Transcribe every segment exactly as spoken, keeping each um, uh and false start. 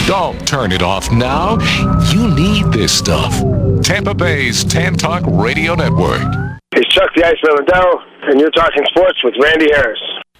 Don't turn it off now. You need this stuff. Tampa Bay's Tan Talk Radio Network. It's Chuck the Iceman Liddell, and you're talking sports with Randy Harris.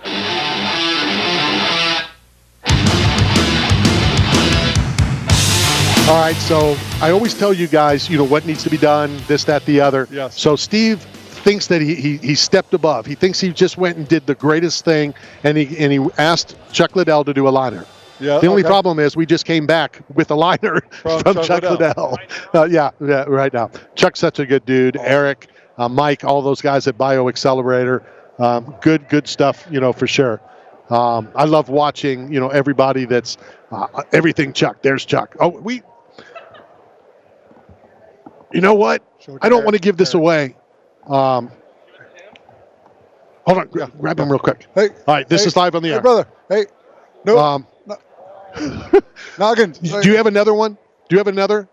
All right, so I always tell you guys, you know, what needs to be done, this, that, the other. Yes. So Steve thinks that he, he he stepped above. He thinks he just went and did the greatest thing, and he and he asked Chuck Liddell to do a liner. Yeah, the only okay. problem is we just came back with a liner from, from Chuck, Chuck Liddell. Liddell. Uh, yeah, yeah, right now. Chuck's such a good dude. Awesome. Eric, uh, Mike, all those guys at Bio Accelerator. Um, good, good stuff, you know, for sure. Um, I love watching, you know, everybody that's uh, everything Chuck. There's Chuck. Oh, we. You know what? I don't want to give this away. Um, hold on. Yeah. Grab him real quick. Hey. All right. This hey, is live on the hey, air. brother. Hey. No. Um, no. Noggin. Do you have another one? Do you have another?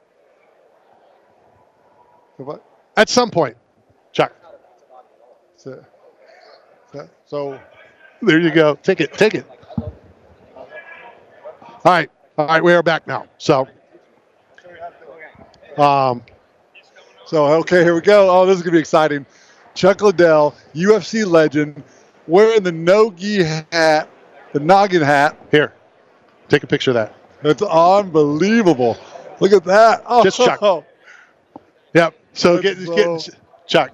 What? At some point. Chuck. So, so. There you go. Take it. Take it. All right. All right. We are back now. So. Um. So, okay, here we go. Oh, this is going to be exciting. Chuck Liddell, U F C legend, wearing the no-gi hat, the noggin hat. Here, take a picture of that. It's unbelievable. Look at that. Oh, just Chuck. Oh. Yep. So That's get, so... get Chuck.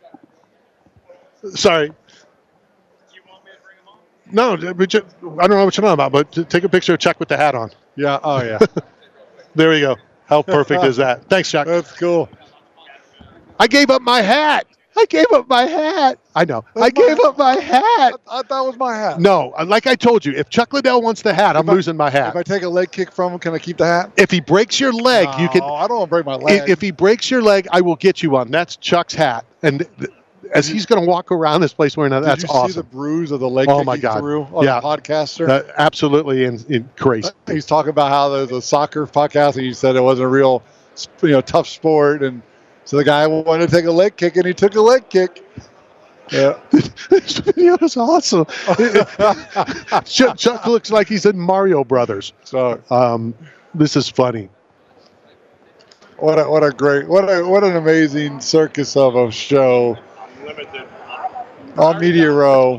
Sorry. Do you want me to bring him on? No, we just, I don't know what you're talking about, but take a picture of Chuck with the hat on. Yeah. Oh, yeah. There we go. How perfect is that? Thanks, Chuck. That's cool. I gave up my hat. I gave up my hat. I know. That's I gave hat. up my hat. I, I thought it was my hat. No, like I told you, if Chuck Liddell wants the hat, if I'm I, losing my hat. If I take a leg kick from him, can I keep the hat? If he breaks your leg, no, you can. I don't want to break my leg. If, if he breaks your leg, I will get you one. That's Chuck's hat. And th- as he's going to walk around this place wearing that, Did that's you awesome. See the bruise of the leg oh kick my he God. threw on yeah. the podcaster? Uh, absolutely in, in crazy. He's talking about how there's a soccer podcast, and he said it wasn't a real, you know, tough sport, and so the guy wanted to take a leg kick, and he took a leg kick. Yeah, this video is awesome. Chuck, Chuck looks like he's in Mario Brothers. So um, this is funny. What a what a great what a what an amazing circus of a show. Unlimited. On Media Row.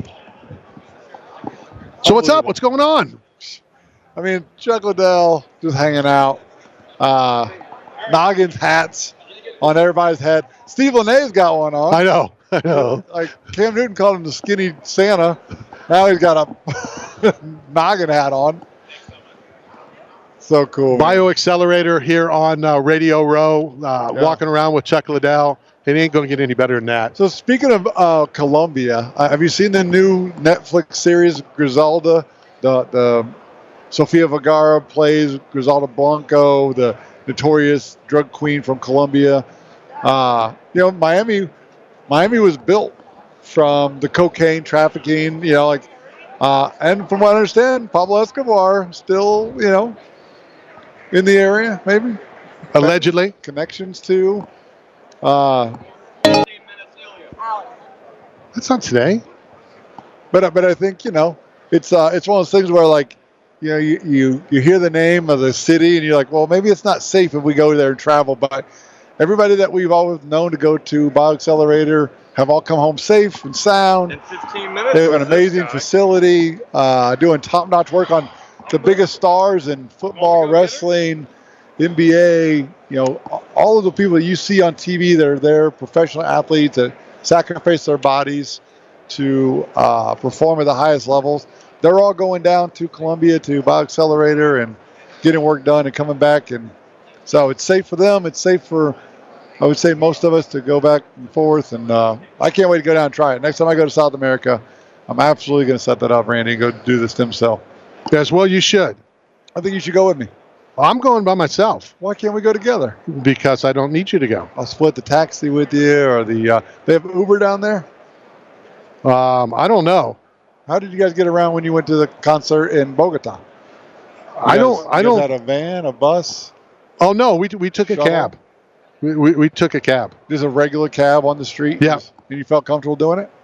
So what's up? What's going on? I mean, Chuck Liddell just hanging out. Uh, Noggins hats on everybody's head. Steve LeNay's got one on. I know. I know. Like Cam Newton called him the skinny Santa. Now he's got a noggin hat on. So cool. Bio Accelerator here on uh, Radio Row, uh, yeah. walking around with Chuck Liddell. It ain't going to get any better than that. So speaking of uh, Colombia, uh, have you seen the new Netflix series Griselda? The the Sofia Vergara plays Griselda Blanco, the notorious drug queen from Colombia. Uh, you know, Miami, Miami was built from the cocaine trafficking. You know, like, uh, and from what I understand, Pablo Escobar still, you know, in the area, maybe. Allegedly, connections to. Uh, That's not today. But but I think, you know, it's uh, it's one of those things where, like, you know, you, you, you hear the name of the city and you're like, well, maybe it's not safe if we go there and travel. But everybody that we've always known to go to Bio Accelerator have all come home safe and sound. In fifteen minutes. They have an amazing facility, uh, doing top-notch work on the biggest stars in football, wrestling, N B A. You know, all of the people that you see on T V that are there, professional athletes that sacrifice their bodies to uh, perform at the highest levels. They're all going down to Colombia to Bio Accelerator and getting work done and coming back. And so it's safe for them. It's safe for, I would say, most of us to go back and forth. And uh, I can't wait to go down and try it. Next time I go to South America, I'm absolutely going to set that up, Randy, and go do the stem cell. As well, you should. I think you should go with me. I'm going by myself. Why can't we go together? Because I don't need you to go. I'll split the taxi with you, or the uh, they have Uber down there. Um, I don't know. How did you guys get around when you went to the concert in Bogota? You I guys, don't. I you don't. guys had a van, a bus? Oh no, we we took a Shuttle? cab. We, we we took a cab. Just a regular cab on the street. Yeah. And you felt comfortable doing it.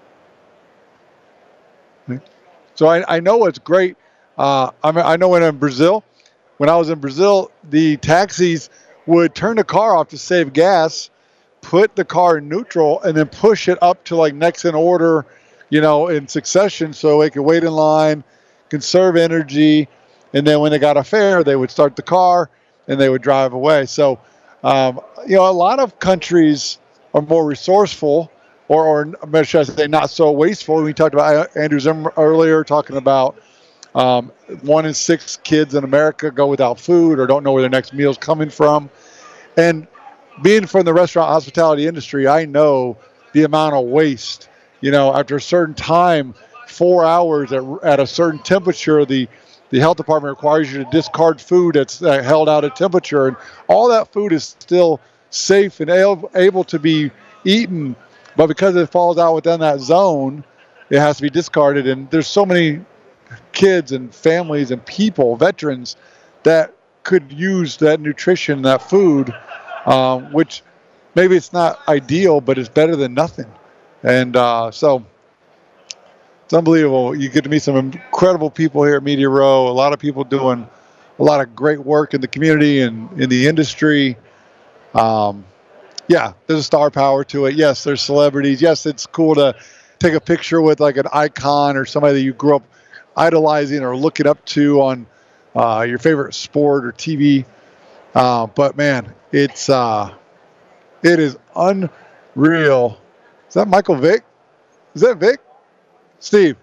So I I know it's great. Uh, I mean I know when in Brazil, when I was in Brazil, the taxis would turn the car off to save gas, put the car in neutral, and then push it up to like next in order, you know, in succession so they could wait in line, conserve energy, and then when they got a fare, they would start the car and they would drive away. So, um, you know, a lot of countries are more resourceful, or, or should I say not so wasteful. We talked about Andrew Zimmer earlier, talking about um, one in six kids in America go without food or don't know where their next meal is coming from. And being from the restaurant hospitality industry, I know the amount of waste. You know, after a certain time, four hours at, at a certain temperature, the the health department requires you to discard food that's uh, held out at temperature, and all that food is still safe and able, able to be eaten, but because it falls out within that zone, it has to be discarded. And there's so many kids and families and people, veterans, that could use that nutrition, that food, um, which maybe it's not ideal, but it's better than nothing. And uh, so it's unbelievable. You get to meet some incredible people here at Media Row, a lot of people doing a lot of great work in the community and in the industry. Um, yeah, there's a star power to it. Yes, there's celebrities. Yes, it's cool to take a picture with like an icon or somebody that you grew up idolizing or looking up to on uh, your favorite sport or T V. Uh, but man, it's uh, it is unreal. Is that Michael Vick? Is that Vic? Steve?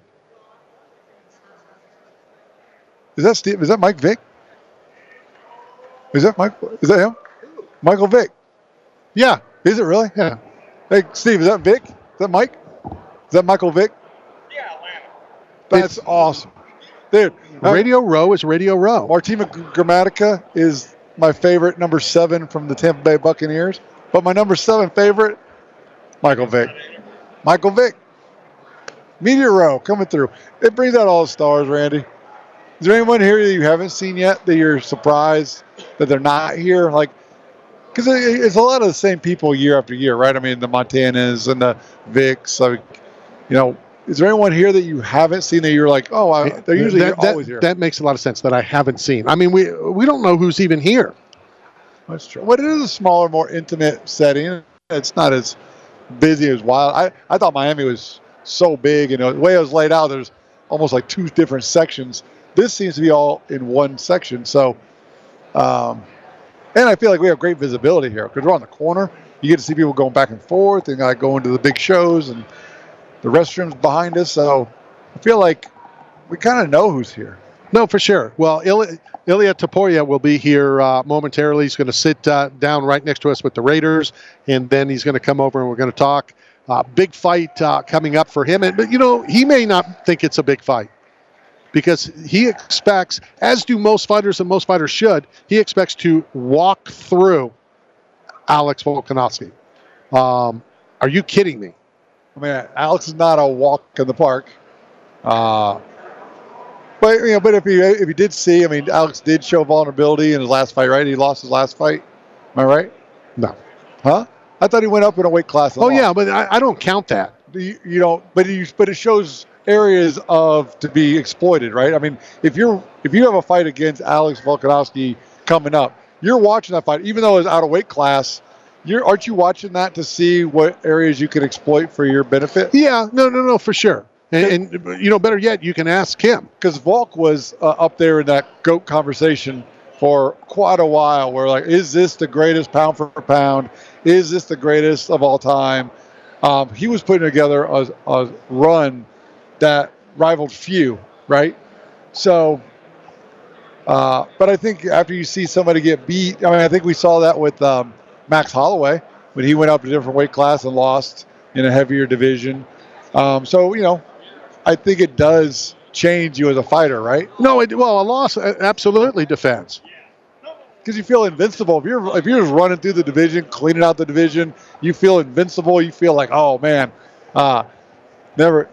Is that Steve? Is that Mike Vick? Is that Mike? Is that him? Michael Vick? Yeah. Is it really? Yeah. Hey, Steve, is that Vic? Is that Mike? Is that Michael Vick? Yeah, Atlanta. That's it's awesome. Dude. Radio Row is Radio Row. Martima Gramatica is my favorite number seven from the Tampa Bay Buccaneers. But my number seven favorite, Michael Vick. Michael Vick. Media Row coming through. It brings out all the stars, Randy. Is there anyone here that you haven't seen yet that you're surprised that they're not here? Like, because it's a lot of the same people year after year, right? I mean, the Montanas and the Vicks. Like, you know, is there anyone here that you haven't seen that you're like, oh, I, they're usually that, always that, here? That makes a lot of sense that I haven't seen. I mean, we we don't know who's even here. That's true. But it is a smaller, more intimate setting. It's not as busy as wild. I, I thought Miami was so big, and you know, the way it was laid out, there's almost like two different sections. This seems to be all in one section. So, um, and I feel like we have great visibility here because we're on the corner. You get to see people going back and forth and like going to the big shows and the restrooms behind us. So I feel like we kind of know who's here. No, for sure. Well, Ilya, Ilya Taporia will be here uh, momentarily. He's going to sit uh, down right next to us with the Raiders, and then he's going to come over and we're going to talk. Uh, big fight uh, coming up for him. And, but, you know, he may not think it's a big fight because he expects, as do most fighters and most fighters should, he expects to walk through Alex Volkanovski. Um, are you kidding me? I mean, Alex is not a walk in the park. Uh, but, you know, but if you if you did see, I mean, Alex did show vulnerability in his last fight, right? He lost his last fight. Am I right? No. Huh? I thought he went up in a weight class. Oh, yeah, but I, I don't count that. You, you know, but you, but it shows areas of to be exploited, right? I mean, if you're if you have a fight against Alex Volkanovski coming up, you're watching that fight, even though it's out of weight class. You're aren't you watching that to see what areas you can exploit for your benefit? Yeah, no, no, no, for sure. And, and you know, better yet, you can ask him because Volk was uh, up there in that GOAT conversation for quite a while. Where like, is this the greatest pound for pound? Is this the greatest of all time? Um, he was putting together a, a run that rivaled few, right? So, uh, but I think after you see somebody get beat, I mean, I think we saw that with um, Max Holloway when he went up to a different weight class and lost in a heavier division. Um, so, you know, I think it does change you as a fighter, right? No, it, well, a loss absolutely defends. Because you feel invincible. If you're if you're just running through the division, cleaning out the division, you feel invincible. You feel like, oh man, uh, never.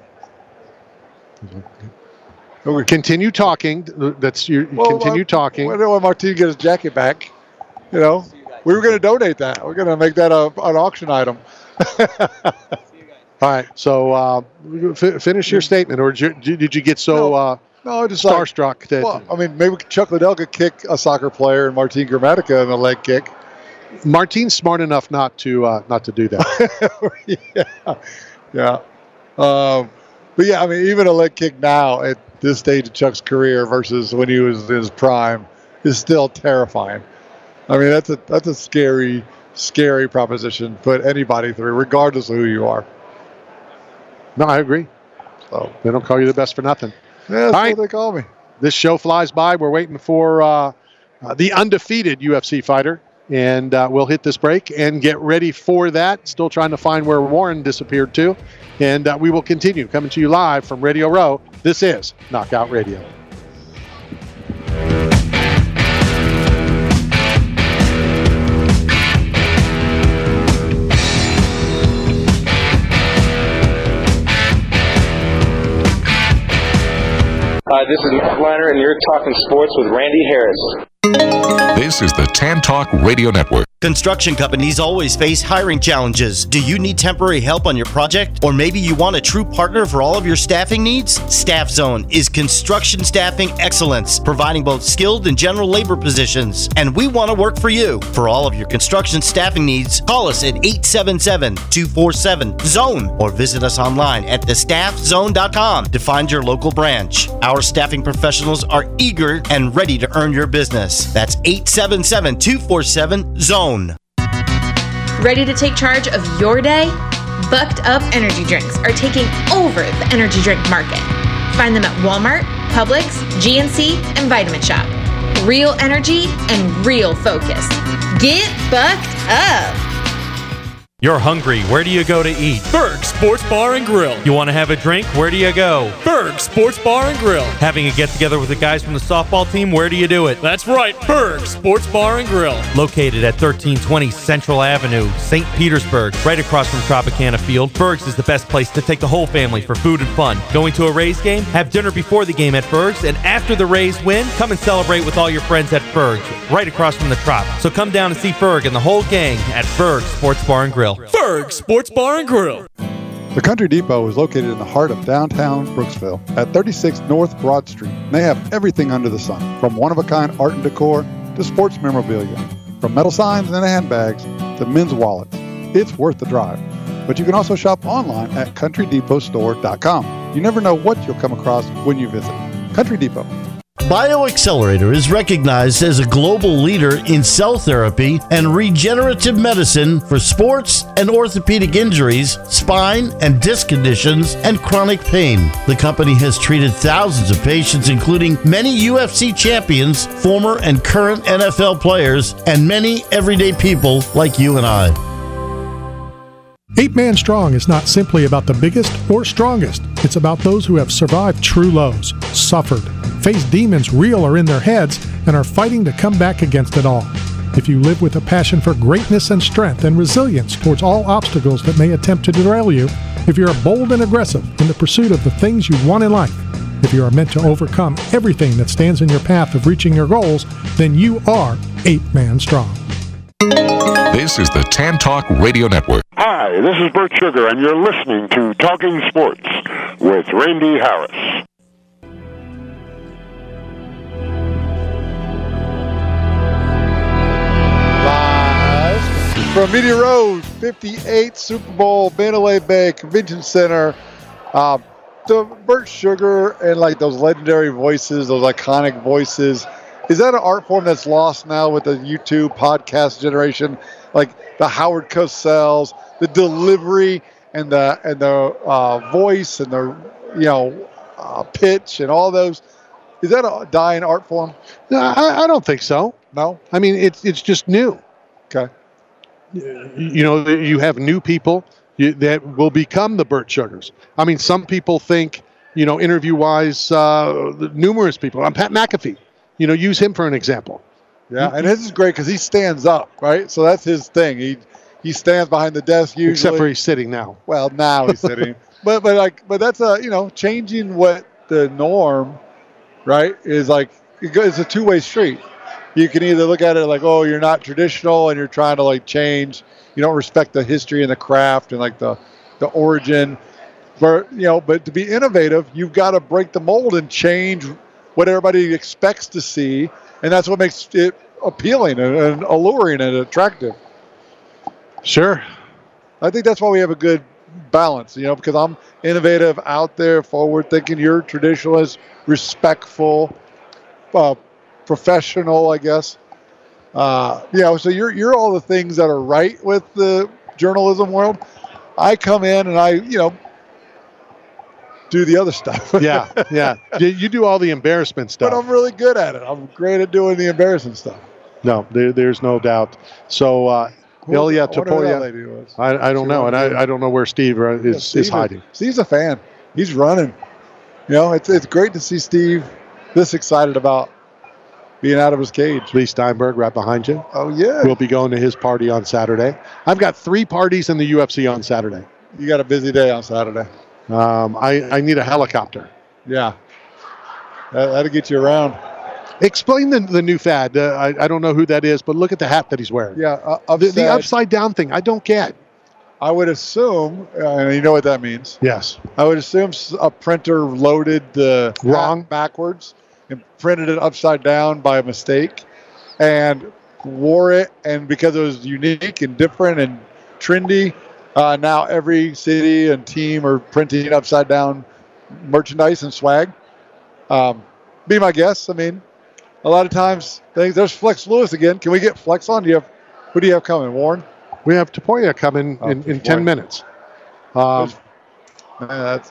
Continue talking. That's your. Well, continue uh, talking. When Martin get his jacket back, you know, we were going to donate that. We're going to make that a, an auction item. All right. So uh, f- finish your statement, or did you, did you get so? No, uh, No, just starstruck. Like, that, well, I mean, maybe Chuck Liddell could kick a soccer player and Martin Gramatica in a leg kick. Martin's smart enough not to uh, not to do that. yeah, yeah. Um, but yeah, I mean, even a leg kick now at this stage of Chuck's career versus when he was in his prime is still terrifying. I mean, that's a that's a scary, scary proposition. Put anybody through, regardless of who you are. No, I agree. So they don't call you the best for nothing. Yeah, that's All what right. they call me. This show flies by. We're waiting for uh, uh, the undefeated U F C fighter, and uh, we'll hit this break and get ready for that. Still trying to find where Warren disappeared to, and uh, we will continue coming to you live from Radio Row. This is Knockout Radio. Uh, this is Matt Liner, and you're talking sports with Randy Harris. This is the Tan Talk Radio Network. Construction companies always face hiring challenges. Do you need temporary help on your project? Or maybe you want a true partner for all of your staffing needs? Staff Zone is construction staffing excellence, providing both skilled and general labor positions. And we want to work for you. For all of your construction staffing needs, call us at eight seven seven, two four seven, zone or visit us online at the staff zone dot com to find your local branch. Our staffing professionals are eager and ready to earn your business. That's eight seven seven, two four seven, zone. Ready to take charge of your day? Bucked Up Energy Drinks are taking over the energy drink market. Find them at Walmart, Publix, G N C, and Vitamin Shop. Real energy and real focus. Get bucked up. You're hungry. Where do you go to eat? Berg Sports Bar and Grill. You want to have a drink? Where do you go? Berg Sports Bar and Grill. Having a get-together with the guys from the softball team? Where do you do it? That's right, Berg Sports Bar and Grill. Located at thirteen twenty Central Avenue, Saint Petersburg, right across from Tropicana Field. Berg's is the best place to take the whole family for food and fun. Going to a Rays game? Have dinner before the game at Berg's, and after the Rays win, come and celebrate with all your friends at Berg's, right across from the Trop. So come down and see Berg and the whole gang at Berg Sports Bar and Grill. Berg Sports Bar and Grill. The Country Depot is located in the heart of downtown Brooksville at thirty-six North Broad Street. They have everything under the sun, from one-of-a-kind art and decor to sports memorabilia, from metal signs and handbags to men's wallets. It's worth the drive. But you can also shop online at country depot store dot com. You never know what you'll come across when you visit. Country Depot. BioAccelerator is recognized as a global leader in cell therapy and regenerative medicine for sports and orthopedic injuries, spine and disc conditions, and chronic pain. The company has treated thousands of patients, including many U F C champions, former and current N F L players, and many everyday people like you and I. Eight Man Strong is not simply about the biggest or strongest. It's about those who have survived true lows, suffered, faced demons real or in their heads, and are fighting to come back against it all. If you live with a passion for greatness and strength and resilience towards all obstacles that may attempt to derail you, if you're bold and aggressive in the pursuit of the things you want in life, if you are meant to overcome everything that stands in your path of reaching your goals, then you are Eight Man Strong. This is the Tan Talk Radio Network. Hi, this is Bert Sugar, and you're listening to Talking Sports with Randy Harris. Live from Media Road, fifty-eight Super Bowl, Mandalay Bay Convention Center. Uh, the Bert Sugar and like those legendary voices, those iconic voices. Is that an art form that's lost now with the YouTube podcast generation? Like the Howard Cosell's, the delivery and the and the uh, voice and the you know uh, pitch and all those. Is that a dying art form? No, I, I don't think so. No, I mean it's it's just new. Okay. You know, you have new people you, that will become the Bert Sugars. I mean, some people think, you know, interview-wise, uh, numerous people. I'm Pat McAfee. You know, use him for an example. Yeah, and this is great because he stands up, right? So that's his thing. He he stands behind the desk usually. Except for he's sitting now. Well, now he's sitting. But but like but that's a you know changing what the norm, right? Is like it's a two-way street. You can either look at it like, oh, you're not traditional and you're trying to like change. You don't respect the history and the craft and like the the origin. For, you know, but to be innovative, you've got to break the mold and change what everybody expects to see, and that's what makes it appealing and, and alluring and attractive. Sure. I think that's why we have a good balance, you know, because I'm innovative, out there, forward-thinking. You're traditionalist, respectful, uh, professional, I guess. Uh, you know, so you're you're all the things that are right with the journalism world. I come in and I, you know, do the other stuff. yeah, yeah. You, you do all the embarrassment stuff. But I'm really good at it. I'm great at doing the embarrassing stuff. No, there, there's no doubt. So, uh, Ilya Topuria, I, I don't know, and I, I don't know where Steve is, yeah, Steve is hiding. Is, Steve's a fan. He's running. You know, it's it's great to see Steve this excited about being out of his cage. Lee Steinberg right behind you. Oh, yeah. We'll be going to his party on Saturday. I've got three parties in the U F C on Saturday. You got a busy day on Saturday. Um, I, I need a helicopter. Yeah. That, that'll get you around. Explain the, the new fad. Uh, I, I don't know who that is, but look at the hat that he's wearing. Yeah. Uh, the, the upside down thing, I don't get. I would assume, uh, and you know what that means. Yes. I would assume a printer loaded the wrong backwards and printed it upside down by mistake and wore it. And because it was unique and different and trendy, uh, now every city and team are printing upside down merchandise and swag. Um, be my guest. I mean, a lot of times things. There's Flex Lewis again. Can we get Flex on? Do you have who do you have coming, Warren? We have Topuria coming oh, in, in ten minutes. Um, Man, that's,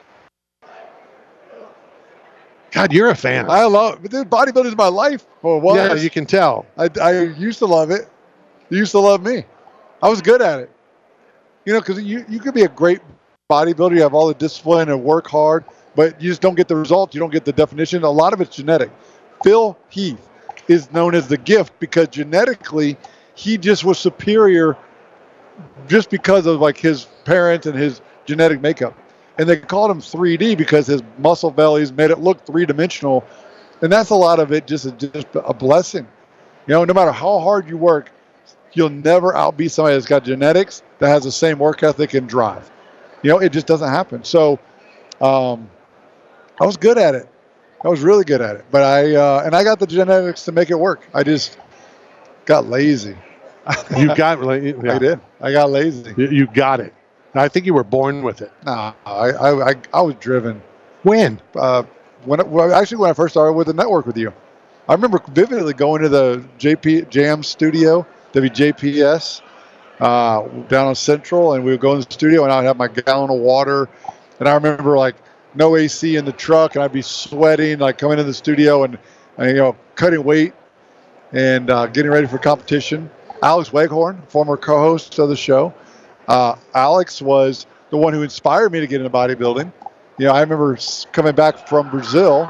God, you're a fan. I love it. Dude, bodybuilding is my life. Well, it was. Yeah, you can tell. I, I used to love it. You used to love me. I was good at it. You know, because you, you could be a great bodybuilder. You have all the discipline and work hard, but you just don't get the results. You don't get the definition. A lot of it's genetic. Phil Heath is known as the gift because genetically he just was superior just because of like his parents and his genetic makeup. And they called him three D because his muscle bellies made it look three-dimensional. And that's a lot of it, just, just a blessing. You know, no matter how hard you work, you'll never outbeat somebody that's got genetics that has the same work ethic and drive. You know, it just doesn't happen. So um, I was good at it. I was really good at it. But I, uh, and I got the genetics to make it work. I just got lazy. You got, yeah. I did. I got lazy. You, you got it. I think you were born with it. Nah, I, I, I, I was driven. When? Uh, when it, well, actually, when I first started with the network with you, I remember vividly going to the J P Jam studio, W J P S, uh, down on Central, and we would go in the studio, and I would have my gallon of water, and I remember like no A C in the truck, and I'd be sweating, like coming into the studio and, and you know cutting weight and uh, getting ready for competition. Alex Weghorn, former co-host of the show. Uh, Alex was the one who inspired me to get into bodybuilding. You know, I remember coming back from Brazil,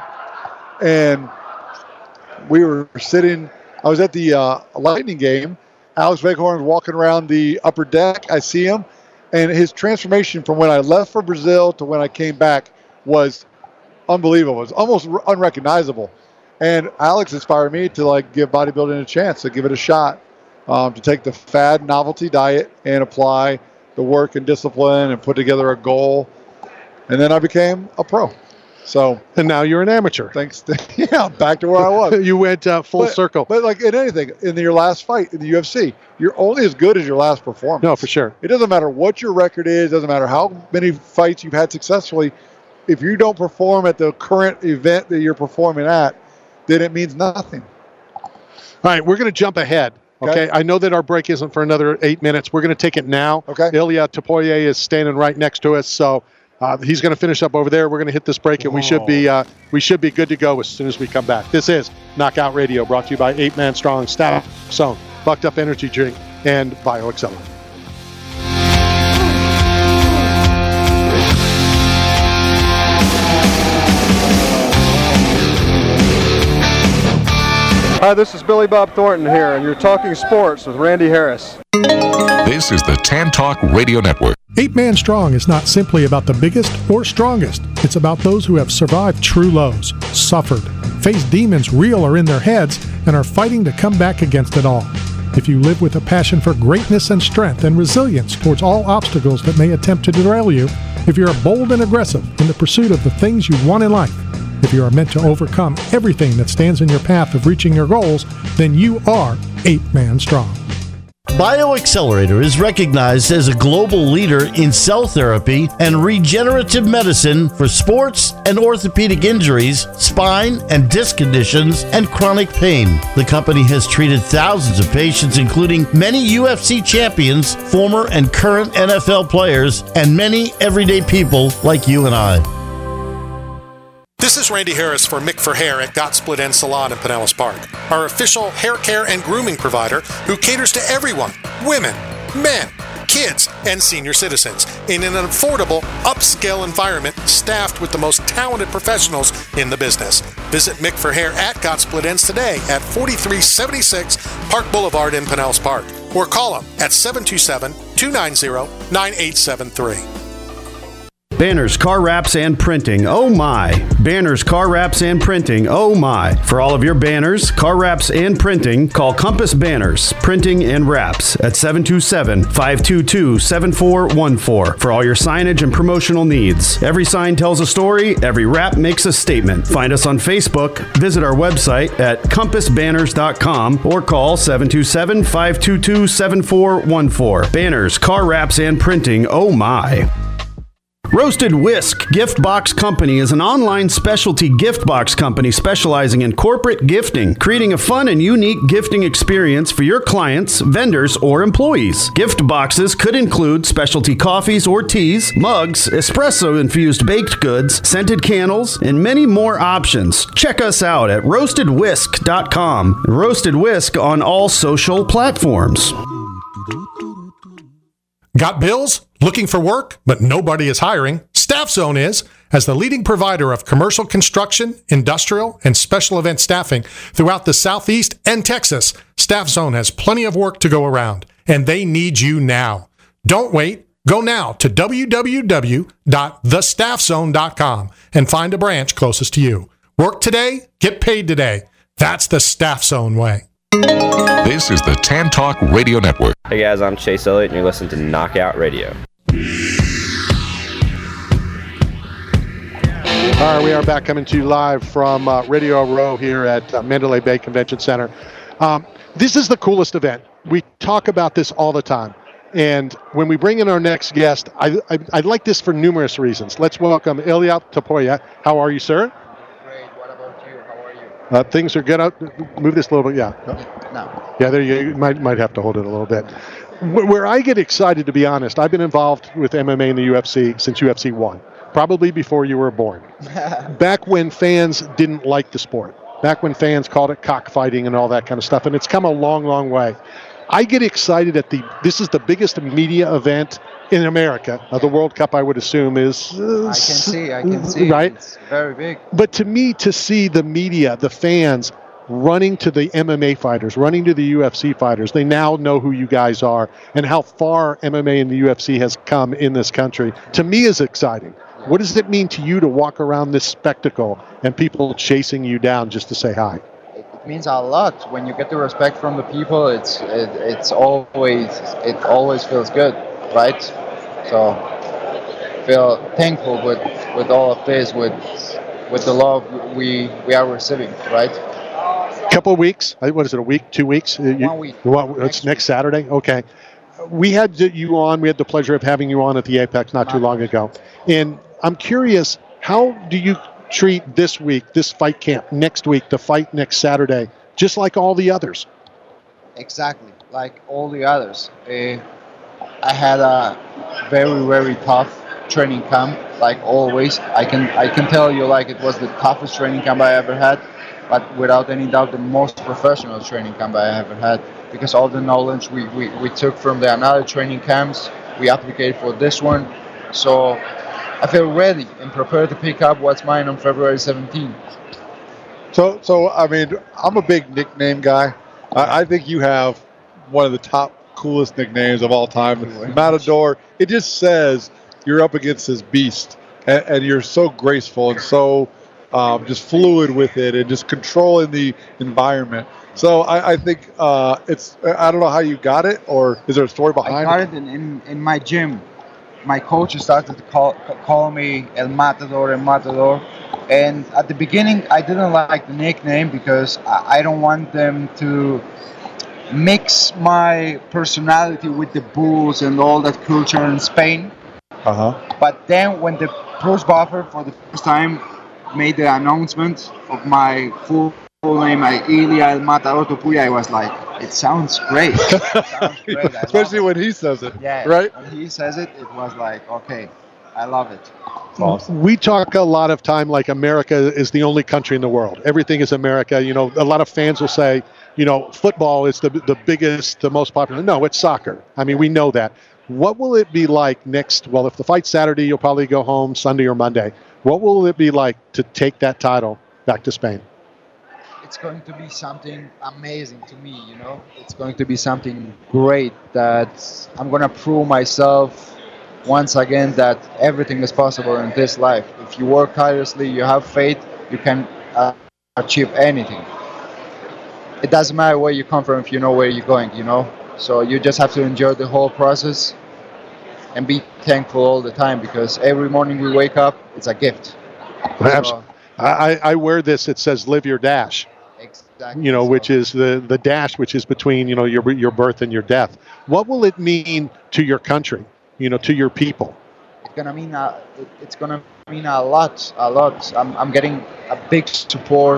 and we were sitting. I was at the uh, Lightning game. Alex Weghorn was walking around the upper deck. I see him, and his transformation from when I left for Brazil to when I came back was unbelievable. It was almost unrecognizable. And Alex inspired me to like give bodybuilding a chance, to give it a shot. Um, to take the fad novelty diet and apply the work and discipline and put together a goal. And then I became a pro. So and now you're an amateur. Thanks. To, yeah, back to where I was. You went uh, full but, circle. But like in anything, in your last fight in the U F C, you're only as good as your last performance. No, for sure. It doesn't matter what your record is. Doesn't matter how many fights you've had successfully. If you don't perform at the current event that you're performing at, then it means nothing. All right, we're going to jump ahead. Okay. okay, I know that our break isn't for another eight minutes. We're going to take it now. Okay. Ilya Topuria is standing right next to us, so uh, he's going to finish up over there. We're going to hit this break, and we should be uh, we should be good to go as soon as we come back. This is Knockout Radio, brought to you by Eight Man Strong, Staff Zone, Bucked Up Energy Drink, and BioAccelerate. Hi, this is Billy Bob Thornton here, and you're talking sports with Randy Harris. This is the Tan Talk Radio Network. Eight Man Strong is not simply about the biggest or strongest. It's about those who have survived true lows, suffered, faced demons real or in their heads, and are fighting to come back against it all. If you live with a passion for greatness and strength and resilience towards all obstacles that may attempt to derail you, if you are bold and aggressive in the pursuit of the things you want in life, if you are meant to overcome everything that stands in your path of reaching your goals, then you are eight man strong. BioAccelerator is recognized as a global leader in cell therapy and regenerative medicine for sports and orthopedic injuries, spine and disc conditions, and chronic pain. The company has treated thousands of patients, including many U F C champions, former and current N F L players, and many everyday people like you and I. This is Randy Harris for Mick for Hair at Got Split End Salon in Pinellas Park, our official hair care and grooming provider who caters to everyone, women, men, kids, and senior citizens in an affordable, upscale environment staffed with the most talented professionals in the business. Visit Mick for Hair at Got Split Ends today at forty-three seventy-six Park Boulevard in Pinellas Park, or call them at seven two seven, two nine zero, nine eight seven three. Banners, car wraps, and printing. Oh my. Banners, car wraps, and printing. Oh my. For all of your banners, car wraps, and printing, call Compass Banners, Printing and Wraps at seven two seven, five two two, seven four one four for all your signage and promotional needs. Every sign tells a story. Every wrap makes a statement. Find us on Facebook. Visit our website at compass banners dot com or call seven two seven, five two two, seven four one four. Banners, car wraps, and printing. Oh my. Roasted Whisk Gift Box Company is an online specialty gift box company specializing in corporate gifting, creating a fun and unique gifting experience for your clients, vendors, or employees. Gift boxes could include specialty coffees or teas, mugs, espresso-infused baked goods, scented candles, and many more options. Check us out at roasted whisk dot com. Roasted Whisk on all social platforms. Got bills? Looking for work, but nobody is hiring? Staff Zone is. As the leading provider of commercial construction, industrial, and special event staffing throughout the Southeast and Texas, Staff Zone has plenty of work to go around, and they need you now. Don't wait. Go now to w w w dot the staff zone dot com and find a branch closest to you. Work today, get paid today. That's the Staff Zone way. This is the Tan Talk Radio Network. Hey guys, I'm Chase Elliott, and you're listening to Knockout Radio. All right, we are back coming to you live from uh, Radio Row here at uh, Mandalay Bay Convention Center. Um, this is the coolest event. We talk about this all the time. And when we bring in our next guest, I, I, I like this for numerous reasons. Let's welcome Ilya Topuria. How are you, sir? Great. What about you? How are you? Uh, things are good. Out. Move this a little bit. Yeah. No. Yeah, there you, you might might have to hold it a little bit. Where I get excited, to be honest, I've been involved with M M A and the U F C since U F C one, probably before you were born. Back when fans didn't like the sport, back when fans called it cockfighting and all that kind of stuff, and it's come a long, long way. I get excited at the, this is the biggest media event in America. Uh, the World Cup, I would assume, is... Uh, I can see, I can see. Right? It's very big. But to me, to see the media, the fans, running to the M M A fighters, running to the U F C fighters, they now know who you guys are and how far M M A and the U F C has come in this country, to me is exciting. What does it mean to you to walk around this spectacle and people chasing you down just to say hi? It means a lot. When you get the respect from the people, it's it, it's always it always feels good, right? So feel thankful with, with all of this, with with the love we we are receiving, right? Couple of weeks. What is it? A week? Two weeks? One you, week. What, it's next, next Saturday. Okay. We had you on. We had the pleasure of having you on at the Apex not too long ago, and I'm curious, how do you treat this week, this fight camp, next week, the fight next Saturday, just like all the others? Exactly, like all the others. Uh, I had a very, very tough training camp, like always. I can I can tell you, like, it was the toughest training camp I ever had, but without any doubt, the most professional training camp I ever had, because all the knowledge we, we, we took from the another training camps, we applied for this one. So I feel ready and prepared to pick up what's mine on February seventeenth. So, so I mean, I'm a big nickname guy. I, I think you have one of the top, coolest nicknames of all time. Matador. It just says you're up against this beast, and, and you're so graceful and so um, just fluid with it, and just controlling the environment. So I, I think uh, it's. I don't know how you got it, or is there a story behind it? I got it in, in, in my gym. my coach started to call call me El Matador, El Matador. And at the beginning, I didn't like the nickname because I, I don't want them to mix my personality with the Bulls and all that culture in Spain. Uh-huh. But then when the Bruce Buffer for the first time made the announcement of my full, full name, like Ilia El Matador Topuria, I was like, it sounds great. It sounds great. Especially when he says it. Yeah, right? When he says it, it was like, okay, I love it. Awesome. We talk a lot of time like America is the only country in the world. Everything is America. You know, a lot of fans will say, you know, football is the the biggest, the most popular. No, it's soccer. I mean, we know that. What will it be like next? Well, if the fight's Saturday, you'll probably go home Sunday or Monday. What will it be like to take that title back to Spain? It's going to be something amazing to me, you know. It's going to be something great that I'm going to prove myself once again that everything is possible in this life. If you work tirelessly, you have faith, you can uh, achieve anything. It doesn't matter where you come from if you know where you're going, you know. So you just have to enjoy the whole process and be thankful all the time because every morning we wake up, it's a gift. Perhaps so, I, I wear this. It says "Live Your Dash." Exactly. You know, so. which is the the dash, which is between you know your your birth and your death. What will it mean to your country? You know, to your people? It's gonna mean a, it's gonna mean a lot, a lot. I'm I'm getting a big support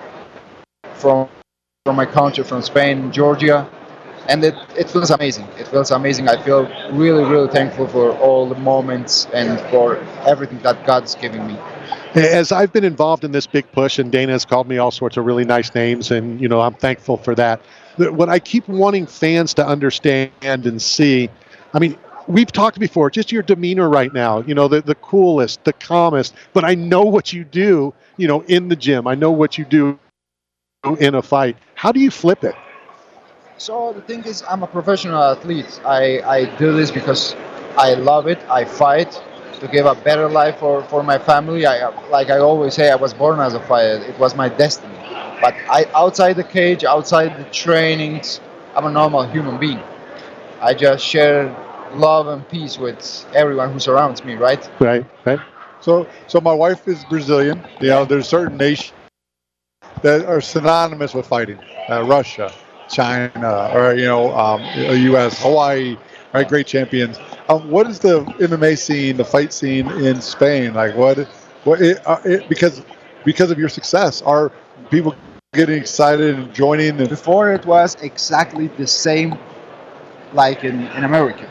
from from my country, from Spain, Georgia, and it, it feels amazing. It feels amazing. I feel really, really thankful for all the moments and for everything that God's giving me. As I've been involved in this big push, and Dana has called me all sorts of really nice names, and you know I'm thankful for that. What I keep wanting fans to understand and see, I mean. We've talked before, just your demeanor right now, you know, the, the coolest, the calmest, but I know what you do, you know, in the gym. I know what you do in a fight. How do you flip it? So the thing is, I'm a professional athlete. I, I do this because I love it. I fight to give a better life for, for my family. I like I always say, I was born as a fighter. It was my destiny. But I outside the cage, outside the trainings, I'm a normal human being. I just share love and peace with everyone who surrounds me, right? Right, right. So, so my wife is Brazilian. You know, there's certain nations that are synonymous with fighting. Uh, Russia, China, or you know, um, U S, Hawaii, right? Great champions. Um, what is the M M A scene, the fight scene in Spain? Like, what, what? It, uh, it, because because of your success, are people getting excited and joining? And Before it was exactly the same, like in in America.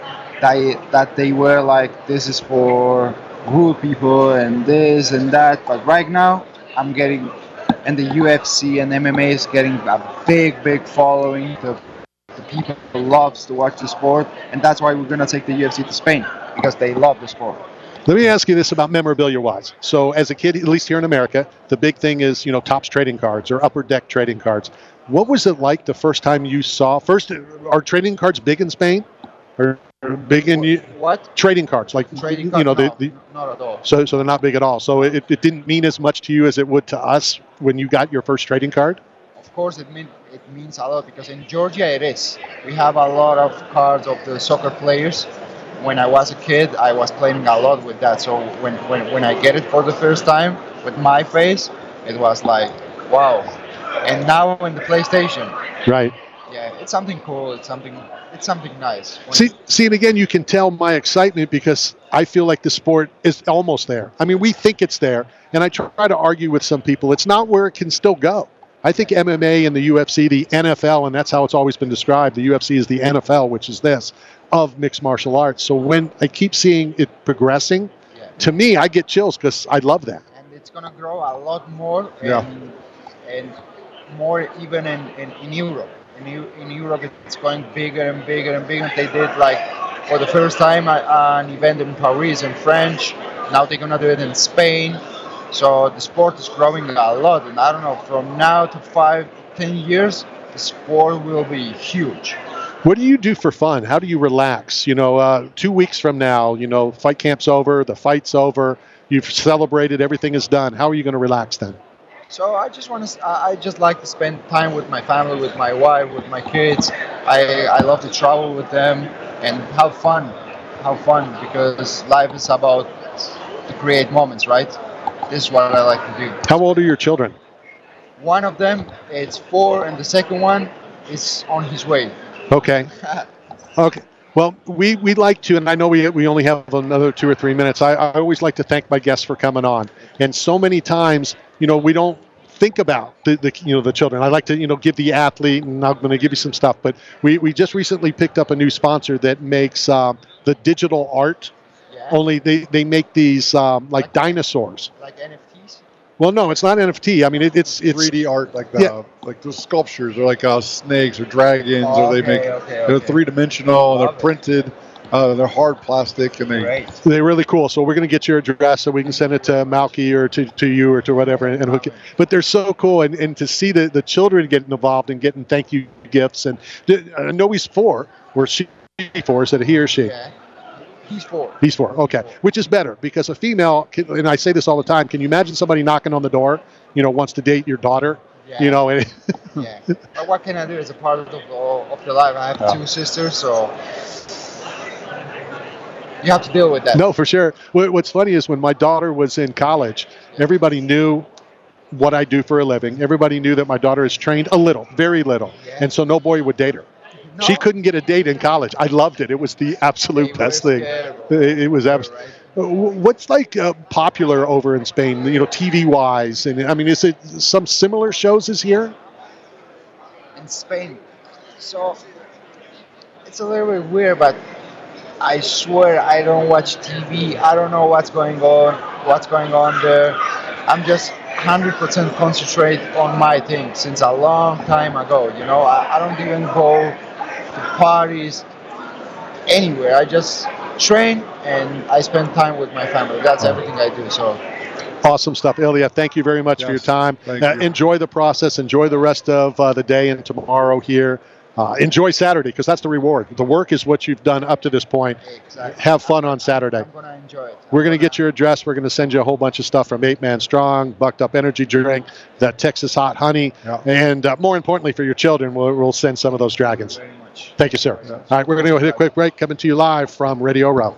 They, that they were like, this is for good people and this and that. But right now, I'm getting, and the U F C and M M A is getting a big, big following. The, the people loves to watch the sport, and that's why we're going to take the U F C to Spain, because they love the sport. Let me ask you this about memorabilia-wise. So as a kid, at least here in America, the big thing is, you know, Topps trading cards or Upper Deck trading cards. What was it like the first time you saw, first, are trading cards big in Spain? Or big in you, what trading cards like trading you know cards, the, no, the not at all. So so they're not big at all. So it, it didn't mean as much to you as it would to us when you got your first trading card. Of course, it mean it means a lot because in Georgia it is. We have a lot of cards of the soccer players. When I was a kid, I was playing a lot with that. So when when when I get it for the first time with my face, it was like wow. And now in the PlayStation, right? Yeah, it's something cool. It's something. It's something nice. When see, see, and again, you can tell my excitement because I feel like the sport is almost there. I mean, we think it's there, and I try to argue with some people. It's not where it can still go. I think M M A and the U F C, the N F L, and that's how it's always been described. The U F C is the N F L, which is this, of mixed martial arts. So when I keep seeing it progressing, yeah. to me, I get chills because I love that. And it's going to grow a lot more, yeah. and, and more even in, in, in Europe. In, in Europe, it's going bigger and bigger and bigger. They did like for the first time uh, an event in Paris in French. Now they're gonna do it in Spain. So the sport is growing a lot, and I don't know, from now to five, ten years, the sport will be huge. What do you do for fun? How do you relax? You know, uh, two weeks from now, you know, fight camp's over, the fight's over, you've celebrated, everything is done. How are you going to relax then? So I just want to. I just like to spend time with my family, with my wife, with my kids. I I love to travel with them and have fun. have fun, because life is about to create moments, right? This is what I like to do. How old are your children? One of them is four, and the second one is on his way. Okay. Okay. Well, we we like to, and I know we we only have another two or three minutes. I, I always like to thank my guests for coming on. And so many times, you know, we don't think about the, the you know the children. I like to you know give the athlete, and I'm going to give you some stuff. But we, we just recently picked up a new sponsor that makes um, the digital art. Yeah. Only they they make these um, like, like dinosaurs. Like N F Ts. Well, no, it's not N F T. I mean, it, it's it's three D art, like the, yeah. like those sculptures, or like uh, snakes or dragons, oh, or they okay, make okay, okay. they're three dimensional. They're printed. Uh, they're hard plastic, and they Great. They're really cool. So we're going to get your address so we can send it to Malky or to, to you or to whatever. And, and hook it. But they're so cool, and, and to see the, the children getting involved and getting thank you gifts. And I know he's four. Or she four? Is it he or she? Yeah. He's four. He's four. Okay, which is better, because a female, can, and I say this all the time. Can you imagine somebody knocking on the door? You know, wants to date your daughter. Yeah. You know, and yeah. But what can I do? It's a part of the of the life. I have yeah. two sisters, so. You have to deal with that. No, for sure. What's funny is when my daughter was in college, everybody knew what I do for a living. Everybody knew that my daughter is trained a little, very little. Yeah. And so no boy would date her. No. She couldn't get a date in college. I loved it. It was the absolute yeah, best thing. It, it was absolutely. Right. What's like uh, popular over in Spain, you know, T V-wise? And I mean, is it some similar shows as here? In Spain. So it's a little bit weird, but I swear I don't watch T V. I don't know what's going on, what's going on there. I'm just one hundred percent concentrate on my thing since a long time ago. You know, I, I don't even go to parties anywhere. I just train and I spend time with my family. That's everything I do. So. Awesome stuff, Ilya. Thank you very much yes, for your time. Uh, you. Enjoy the process. Enjoy the rest of uh, the day and tomorrow here. Uh, enjoy Saturday, because that's the reward. The work is what you've done up to this point. Exactly. Have fun on Saturday. I'm going to enjoy it. We're going to get your address. We're going to send you a whole bunch of stuff from Eight Man Strong, Bucked Up Energy Drink, that Texas Hot Honey, yeah. and uh, more importantly for your children, we'll, we'll send some of those dragons. Thank you very much. Thank you, sir. Yeah. All right, we're going to go hit a quick break. Coming to you live from Radio Row.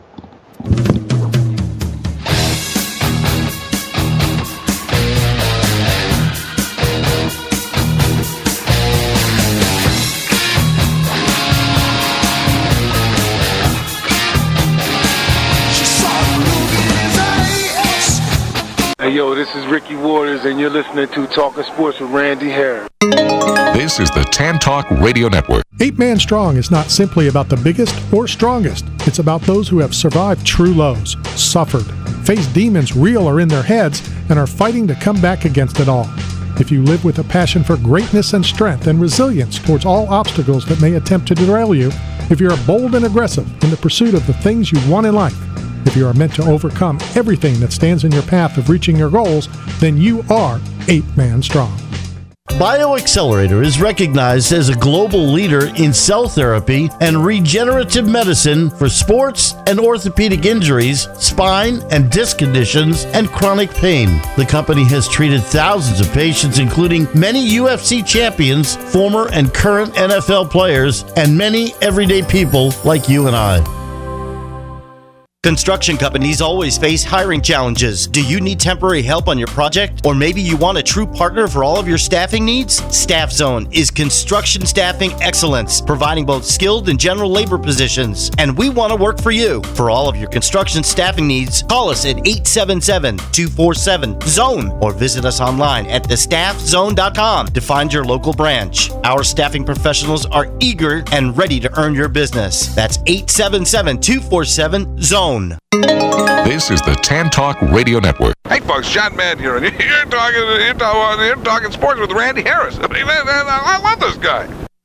Hey, yo, this is Ricky Waters, and you're listening to Talking Sports with Randy Harris. This is the Tan Talk Radio Network. Eight Man Strong is not simply about the biggest or strongest. It's about those who have survived true lows, suffered, faced demons real or in their heads, and are fighting to come back against it all. If you live with a passion for greatness and strength and resilience towards all obstacles that may attempt to derail you, if you're bold and aggressive in the pursuit of the things you want in life, if you are meant to overcome everything that stands in your path of reaching your goals, then you are Eight Man Strong. BioAccelerator is recognized as a global leader in cell therapy and regenerative medicine for sports and orthopedic injuries, spine and disc conditions, and chronic pain. The company has treated thousands of patients, including many U F C champions, former and current N F L players, and many everyday people like you and I. Construction companies always face hiring challenges. Do you need temporary help on your project? Or maybe you want a true partner for all of your staffing needs? Staff Zone is construction staffing excellence, providing both skilled and general labor positions. And we want to work for you. For all of your construction staffing needs, call us at eight seven seven, two four seven, zone or visit us online at the staff zone dot com to find your local branch. Our staffing professionals are eager and ready to earn your business. That's eight seven seven, two four seven, zone. This is the Tan Talk Radio Network. Hey folks, John Madden here, and you're talking, you're talking, you're talking sports with Randy Harris. I mean, I love this guy.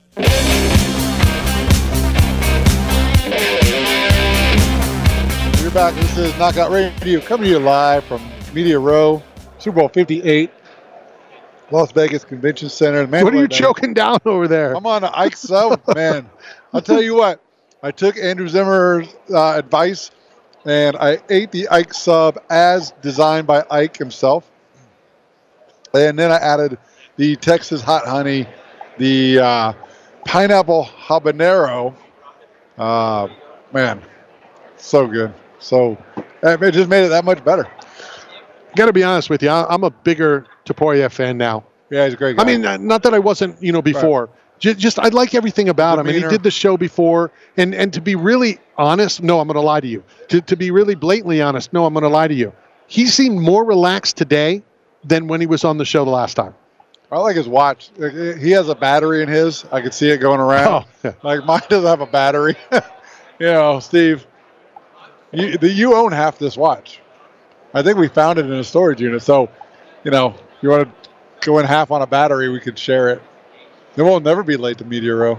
We're back. This is Knockout Radio, coming to you live from Media Row, Super Bowl fifty-eight, Las Vegas Convention Center. Man, what are you choking down over there? I'm on an Ike sub, man. I'll tell you what. I took Andrew Zimmer's uh, advice, and I ate the Ike sub as designed by Ike himself. And then I added the Texas Hot Honey, the uh, pineapple habanero. Uh, man, So good. So it just made it that much better. Got to be honest with you. I'm a bigger Topuria fan now. Yeah, he's a great guy. I mean, not that I wasn't, you know, before. Right. Just, just I like everything about him. And he did the show before. And and to be really honest, no, I'm going to lie to you. To to be really blatantly honest, no, I'm going to lie to you. He seemed more relaxed today than when he was on the show the last time. I like his watch. He has a battery in his. I can see it going around. Oh, yeah. Like mine doesn't have a battery. You know, Steve, you, the, you own half this watch. I think we found it in a storage unit. So, you know, you want to go in half on a battery, we could share it. Then we'll never be late to Media Row.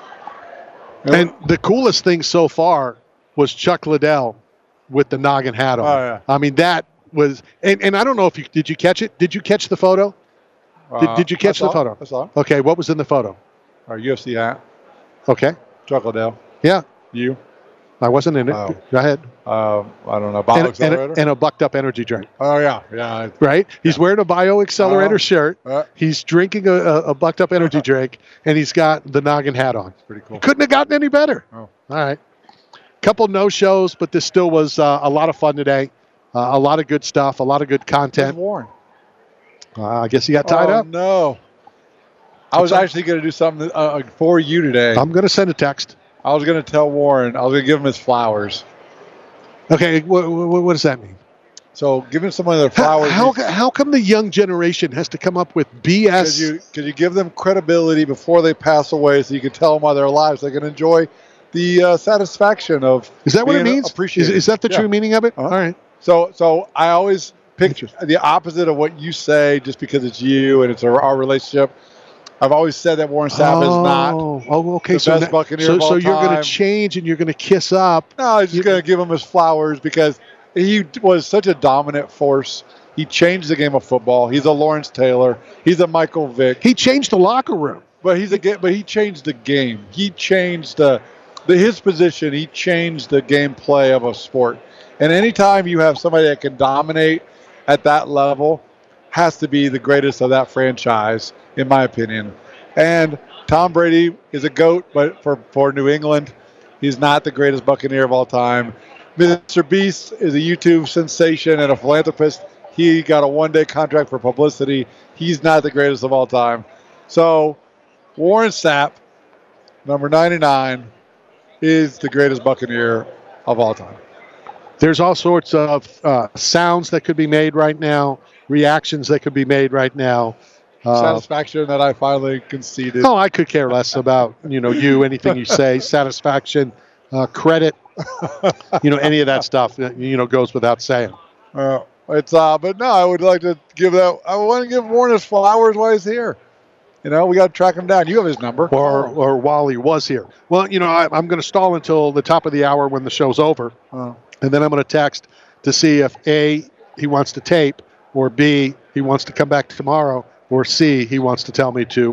And, and the coolest thing so far was Chuck Liddell with the noggin hat on. Oh, yeah. I mean, that was, and, and I don't know if you, did you catch it? Did you catch the photo? Uh, did, did you catch the photo? I saw. Okay, what was in the photo? Our U F C hat. Okay. Chuck Liddell. Yeah. You? I wasn't in it. Oh. Go ahead. Uh, I don't know. Bio and, Accelerator? And a, and a bucked up energy drink. Oh, yeah. Yeah. Right? He's yeah. wearing a Bio Accelerator uh, shirt. Uh, he's drinking a, a, a bucked up energy drink, and he's got the noggin hat on. Pretty cool. Couldn't have gotten any better. Oh. All right. Couple no-shows, but this still was uh, a lot of fun today. Uh, a lot of good stuff, a lot of good content. Where's Warren? Uh, I guess he got tied oh, up. no. I was actually going to do something uh, for you today. I'm going to send a text. I was going to tell Warren. I was going to give him his flowers. Okay, what, what, what does that mean? So giving someone their flowers. How, how, how come the young generation has to come up with B S? Because you, cause you give them credibility before they pass away so you can tell them while they're alive so they can enjoy the uh, satisfaction of Is that what it means? Appreciated. Is, is that the yeah. true meaning of it? Uh-huh. All right. So so I always picture the opposite of what you say just because it's you and it's our, our relationship. I've always said that Warren Sapp oh, is not oh, okay. the so best now, Buccaneer so, of all so you're time. going to change and you're going to kiss up. No, I'm just going to give him his flowers because he was such a dominant force. He changed the game of football. He's a Lawrence Taylor. He's a Michael Vick. He changed the locker room. But he's a but he changed the game. He changed the, the his position. He changed the gameplay of a sport. And anytime you have somebody that can dominate at that level, has to be the greatest of that franchise, in my opinion. And Tom Brady is a GOAT, but for, for New England, he's not the greatest Buccaneer of all time. Mister Beast is a YouTube sensation and a philanthropist. He got a one-day contract for publicity. He's not the greatest of all time. So Warren Sapp, number ninety-nine, is the greatest Buccaneer of all time. There's all sorts of uh, sounds that could be made right now, reactions that could be made right now. Uh, satisfaction that I finally conceded. Oh, I could care less about, you know, you, anything you say, satisfaction, uh, credit, you know, any of that stuff, you know, goes without saying. Uh, it's, uh, but no, I would like to give that, I want to give Warren his flowers while he's here. You know, we got to track him down. You have his number. Or or while he was here. Well, you know, I, I'm going to stall until the top of the hour when the show's over. Oh. And then I'm going to text to see if A, he wants to tape, or B, he wants to come back tomorrow, or C, he wants to tell me to.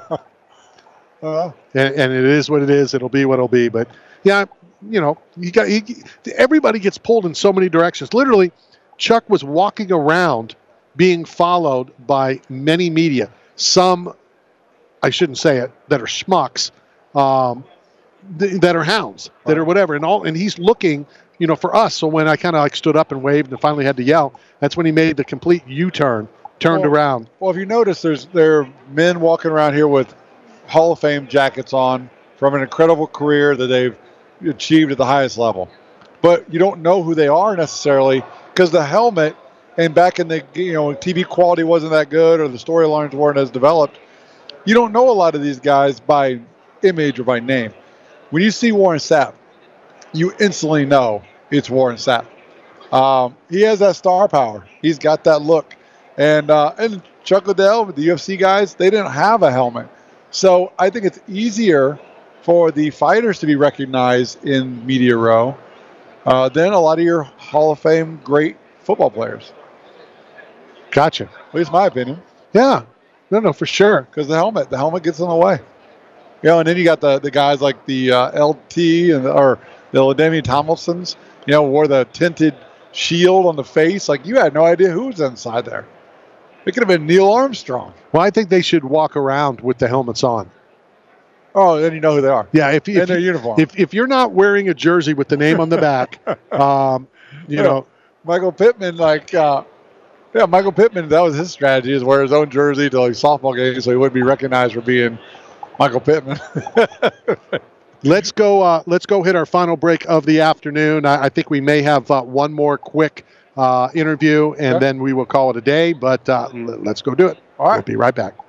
uh, and, and it is what it is. It'll be what it'll be. But, yeah, you know, you got he, everybody gets pulled in so many directions. Literally, Chuck was walking around being followed by many media. Some, I shouldn't say it, that are schmucks, um, th- that are hounds, that right. are whatever. And all, and he's looking, you know, for us. So when I kind of like stood up and waved and finally had to yell, that's when he made the complete U-turn, turned well, around. Well, if you notice, there's there are men walking around here with Hall of Fame jackets on from an incredible career that they've achieved at the highest level. But you don't know who they are necessarily because the helmet, and back in the, you know, T V quality wasn't that good or the storylines weren't as developed, you don't know a lot of these guys by image or by name. When you see Warren Sapp, you instantly know it's Warren Sapp. Um, he has that star power. He's got that look. And uh, and Chuck Liddell, the U F C guys, they didn't have a helmet. So I think it's easier for the fighters to be recognized in Media Row uh, than a lot of your Hall of Fame great football players. Gotcha. At least my opinion. Yeah. No, no, for sure. Because the helmet, the helmet gets in the way. You know, and then you got the, the guys like the uh, L T and the, or the LaDainian Tomlinsons, you know, wore the tinted shield on the face. Like, you had no idea who was inside there. It could have been Neil Armstrong. Well, I think they should walk around with the helmets on. Oh, then you know who they are. Yeah, if, if in their you, uniform. If if you're not wearing a jersey with the name on the back, um, you know, Michael Pittman, like, uh, yeah, Michael Pittman, that was his strategy, is wear his own jersey to like softball games so he wouldn't be recognized for being Michael Pittman. Let's go. Uh, let's go hit our final break of the afternoon. I, I think we may have uh, one more quick uh, interview, and okay. then we will call it a day. But uh, l- let's go do it. All right. We'll be right back.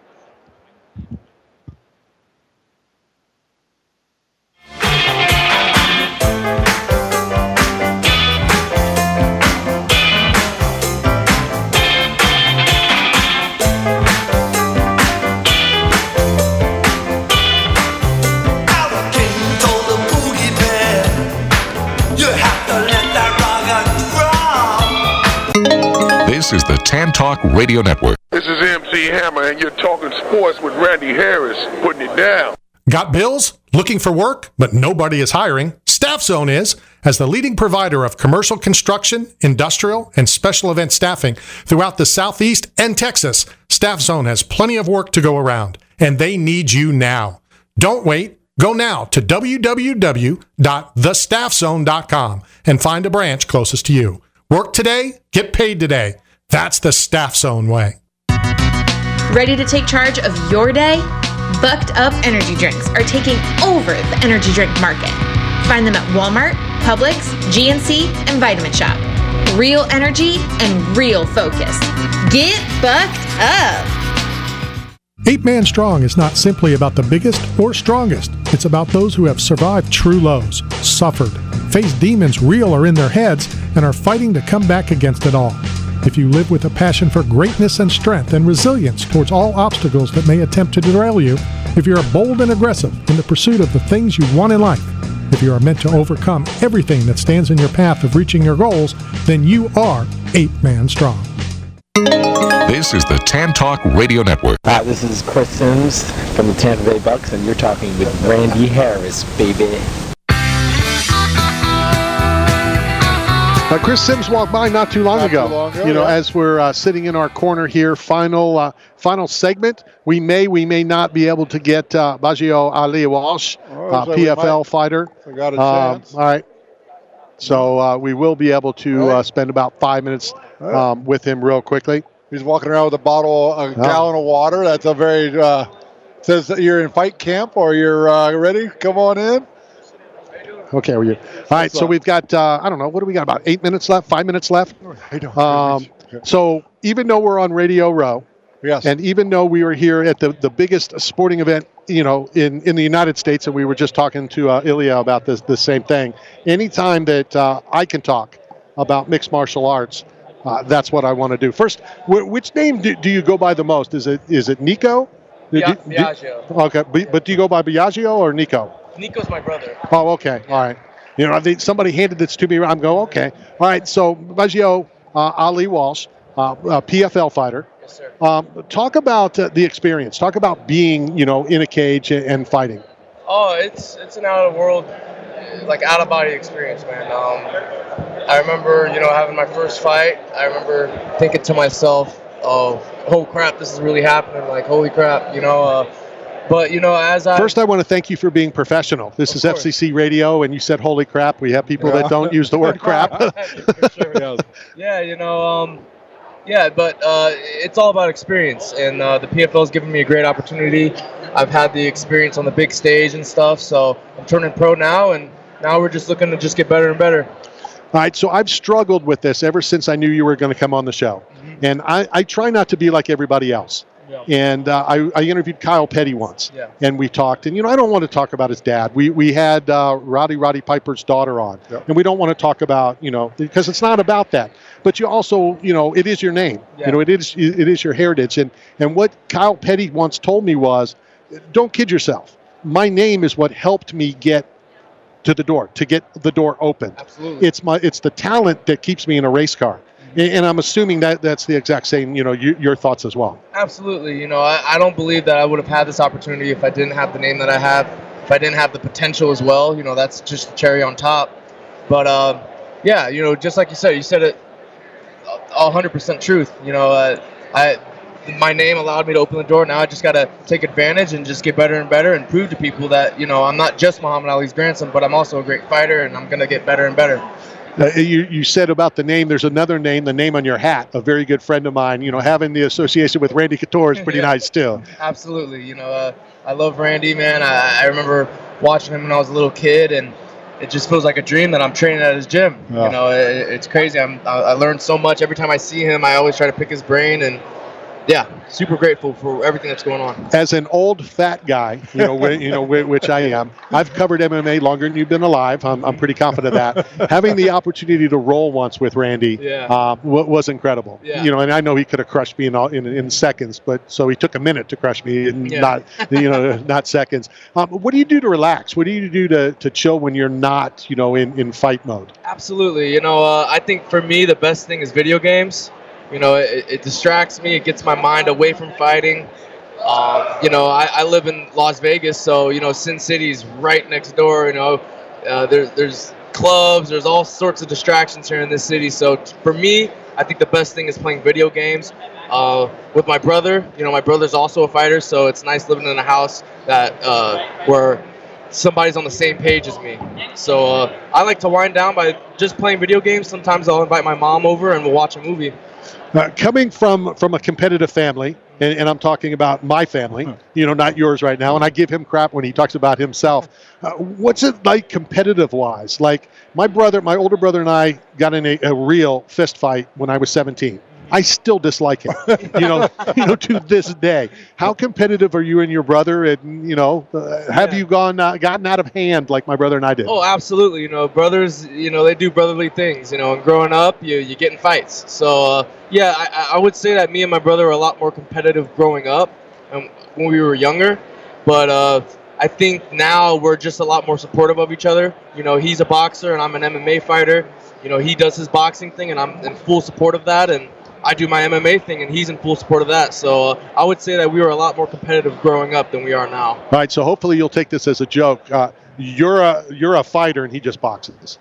This is the Tan Talk Radio Network. This is M C Hammer, and you're talking sports with Randy Harris, putting it down. Got bills? Looking for work, but nobody is hiring? Staff Zone is, as the leading provider of commercial construction, industrial, and special event staffing throughout the Southeast and Texas. Staff Zone has plenty of work to go around, and they need you now. Don't wait. Go now to w w w dot the staff zone dot com and find a branch closest to you. Work today, get paid today. That's the Staff Zone way. Ready to take charge of your day? Bucked Up Energy Drinks are taking over the energy drink market. Find them at Walmart, Publix, G N C, and Vitamin Shop. Real energy and real focus. Get bucked up. Eight Man Strong is not simply about the biggest or strongest. It's about those who have survived true lows, suffered, faced demons real or in their heads, and are fighting to come back against it all. If you live with a passion for greatness and strength and resilience towards all obstacles that may attempt to derail you, if you're bold and aggressive in the pursuit of the things you want in life, if you are meant to overcome everything that stands in your path of reaching your goals, then you are Eight Man Strong. This is the Tan Talk Radio Network. Hi, this is Chris Sims from the Tampa Bay Bucks, and you're talking with Randy Harris, baby. Uh, Chris Sims walked by not too long, not ago. Too long ago. You know, yeah. as we're uh, sitting in our corner here, final uh, final segment. We may, we may not be able to get uh, Baggio Ali Walsh, Oh, uh, so P F L might, fighter. I got a Um, chance. all right. So uh, we will be able to uh, spend about five minutes um, with him real quickly. He's walking around with a bottle, a gallon of water. That's a very, uh, says that you're in fight camp or you're uh, ready. Come on in. Okay, are you? All right, so we've got, uh, I don't know, what do we got, about eight minutes left, five minutes left? Um, so even though we're on Radio Row, yes, and even though we were here at the, the biggest sporting event, you know, in, in the United States, and we were just talking to uh, Ilya about this the same thing, anytime that uh, I can talk about mixed martial arts, uh, that's what I want to do. First, wh- which name do, do you go by the most? Is it is it Nico? Bia- Do- do- Biagio. Okay, but, but do you go by Biagio or Nico? Nico's my brother. Oh, okay. All right. You know, I think somebody handed this to me. I'm going, okay. All right. So, Baggio uh, Ali Walsh, uh, uh, P F L fighter. Yes, sir. Um, talk about uh, the experience. Talk about being, you know, in a cage and, and fighting. Oh, it's it's an out of world, like out of body experience, man. Um, I remember, you know, having my first fight. I remember thinking to myself, "Oh, oh crap, this is really happening!" Like, holy crap, you know. Uh, But, you know, as I... First, I want to thank you for being professional. This is F C C Radio, and you said, holy crap. We have people Yeah. that don't use the word crap. For sure. Yeah, you know, um, yeah, but uh, it's all about experience, and uh, the P F L has given me a great opportunity. I've had the experience on the big stage and stuff, so I'm turning pro now, and now we're just looking to just get better and better. All right, so I've struggled with this ever since I knew you were going to come on the show. Mm-hmm. And I, I try not to be like everybody else. Yeah. And uh, I, I interviewed Kyle Petty once, yeah. and we talked. And, you know, I don't want to talk about his dad. We we had uh, Roddy Roddy Piper's daughter on, yeah. and we don't want to talk about, you know, because it's not about that. But you also, you know, it is your name. Yeah. You know, it is it is your heritage. And, and what Kyle Petty once told me was, don't kid yourself. My name is what helped me get to the door, to get the door open. Absolutely. It's my it's the talent that keeps me in a race car. And I'm assuming that that's the exact same, you know, you, your thoughts as well. Absolutely. You know, I, I don't believe that I would have had this opportunity if I didn't have the name that I have, if I didn't have the potential as well. You know, that's just the cherry on top. But, uh, yeah, you know, just like you said, you said it one hundred percent truth. You know, uh, I my name allowed me to open the door. Now I just got to take advantage and just get better and better and prove to people that, you know, I'm not just Muhammad Ali's grandson, but I'm also a great fighter, and I'm going to get better and better. Uh, you, you said about the name, there's another name, the name on your hat, a very good friend of mine. You know, having the association with Randy Couture is pretty Yeah. nice too. Absolutely. You know, uh, I love Randy, man. I, I remember watching him when I was a little kid, and it just feels like a dream that I'm training at his gym. Oh. You know, it, it's crazy. I'm, I, I learned so much. Every time I see him, I always try to pick his brain, and yeah, super grateful for everything that's going on. As an old fat guy, you know, wh- you know, wh- which I am, I've covered M M A longer than you've been alive. I'm, I'm pretty confident of that. Having the opportunity to roll once with Randy Yeah. uh, w- was incredible. Yeah. You know, and I know he could have crushed me in, all, in in seconds, but so he took a minute to crush me, and Yeah. not you know not seconds. Um, what do you do to relax? What do you do to, to chill when you're not you know in, in fight mode? Absolutely. You know, uh, I think for me, the best thing is video games. You know, it, it distracts me. It gets my mind away from fighting. Um, you know, I, I live in Las Vegas, so, you know, Sin City's right next door. You know, uh, there, there's clubs. There's all sorts of distractions here in this city. So t- for me, I think the best thing is playing video games. Uh, with my brother, you know, my brother's also a fighter, so it's nice living in a house that uh, where somebody's on the same page as me. So uh, I like to wind down by just playing video games. Sometimes I'll invite my mom over and we'll watch a movie. Uh, coming from from a competitive family, and, and I'm talking about my family, you know, not yours right now, and I give him crap when he talks about himself. Uh, what's it like competitive-wise? Like, my brother, my older brother and I got in a, a real fist fight when I was seventeen. I still dislike him, you know, you know, to this day. How competitive are you and your brother? And, you know, uh, have Yeah. you gone uh, gotten out of hand like my brother and I did? Oh, absolutely. You know, brothers, you know, they do brotherly things. You know, and growing up, you, you get in fights. So, uh, yeah, I, I would say that me and my brother were a lot more competitive growing up and when we were younger. But uh, I think now we're just a lot more supportive of each other. You know, he's a boxer and I'm an M M A fighter. You know, he does his boxing thing and I'm in full support of that. And I do my M M A thing, and he's in full support of that. So uh, I would say that we were a lot more competitive growing up than we are now. All right, so hopefully you'll take this as a joke. Uh, you're a you're a fighter, and he just boxes.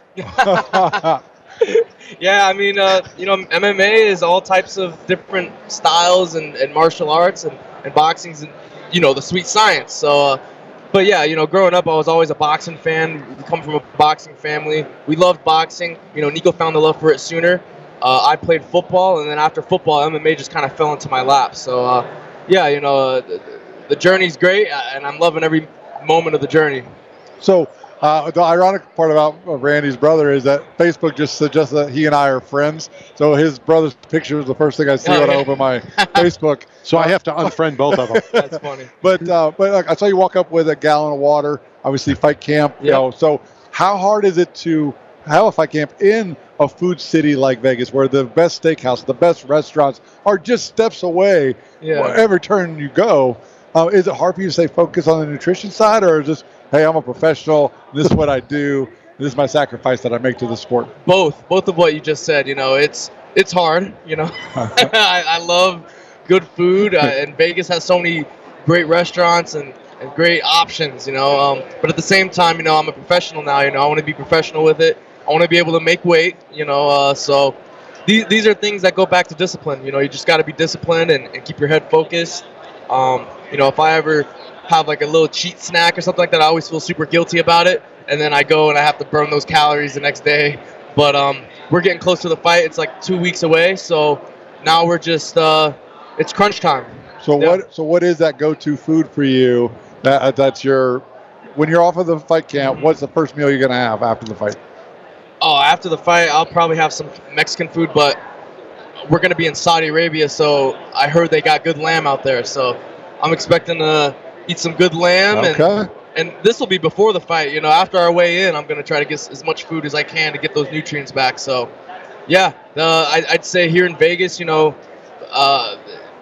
Yeah, I mean, uh, you know, M M A is all types of different styles and, and martial arts, and, and boxing's, you know, the sweet science. So, uh, but yeah, you know, growing up, I was always a boxing fan. We come from a boxing family. We loved boxing. You know, Nico found the love for it sooner. Uh, I played football, and then after football, M M A just kind of fell into my lap. So, uh, yeah, you know, uh, the, the journey's great, and I'm loving every moment of the journey. So uh, the ironic part about uh, Randy's brother is that Facebook just suggests that he and I are friends. So his brother's picture is the first thing I see Oh, when I yeah. open my Facebook. So I have to unfriend both of them. That's funny. But uh, but like, I saw you walk up with a gallon of water. Obviously, fight camp. You Yep. know, so how hard is it to have a fight camp in a food city like Vegas, where the best steakhouse, the best restaurants are just steps away? Yeah. Wherever turn you go, uh, is it hard for you to stay focused on the nutrition side, or is just, hey, I'm a professional. This is what I do. This is my sacrifice that I make to the sport. Both, both of what you just said. You know, it's it's hard. You know, I, I love good food, uh, and Vegas has so many great restaurants and, and great options. You know, um, but at the same time, you know, I'm a professional now. You know, I want to be professional with it. I want to be able to make weight. You know, uh, so these these are things that go back to discipline. You know, you just got to be disciplined and, and keep your head focused. Um, you know, if I ever have like a little cheat snack or something like that, I always feel super guilty about it. And then I go and I have to burn those calories the next day. But um, we're getting close to the fight. It's like two weeks away. So now we're just, uh, it's crunch time. So Yeah. what? So what is that go-to food for you? That that's your when you're off of the fight camp. What's the first meal you're gonna have after the fight? Oh, after the fight, I'll probably have some Mexican food, but we're going to be in Saudi Arabia, so I heard they got good lamb out there. So I'm expecting to eat some good lamb. Okay. And, and this will be before the fight. You know, after our weigh in, I'm going to try to get as much food as I can to get those nutrients back. So, yeah, uh, I, I'd say here in Vegas, you know, uh,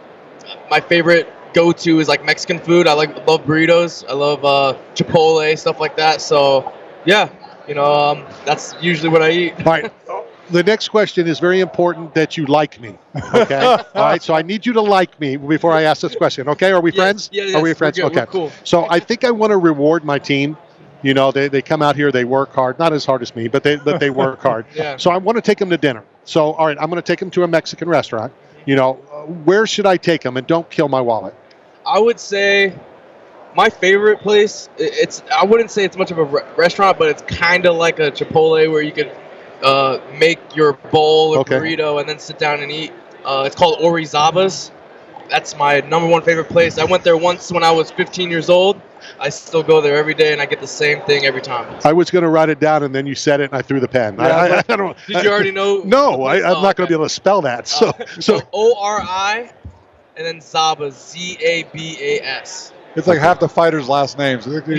my favorite go-to is like Mexican food. I like love burritos. I love uh, Chipotle, stuff like that. So, yeah. You know, um, that's usually what I eat. All right. The next question is very important that you like me. Okay. All right. So I need you to like me before I ask this question. Okay. Are we Yes, friends? yeah, yes, Are we we're friends? good, Okay. we're cool. So I think I want to reward my team. You know, they, they come out here, they work hard, not as hard as me, but they but they work hard. Yeah. So I want to take them to dinner. So all right, I'm going to take them to a Mexican restaurant. You know, where should I take them? And don't kill my wallet. I would say my favorite place, it's I wouldn't say it's much of a re- restaurant, but it's kind of like a Chipotle where you could uh, make your bowl or Okay. burrito and then sit down and eat. Uh, it's called Orizaba's. That's my number one favorite place. I went there once when I was fifteen years old. I still go there every day, and I get the same thing every time. I was going to write it down, and then you said it, and I threw the pen. I, I, I don't, Did you already know? No, I, I'm Oh, not going to be able to spell that. So, So O R I and then Zaba, Z A B A S. It's like half the fighters' last names. I,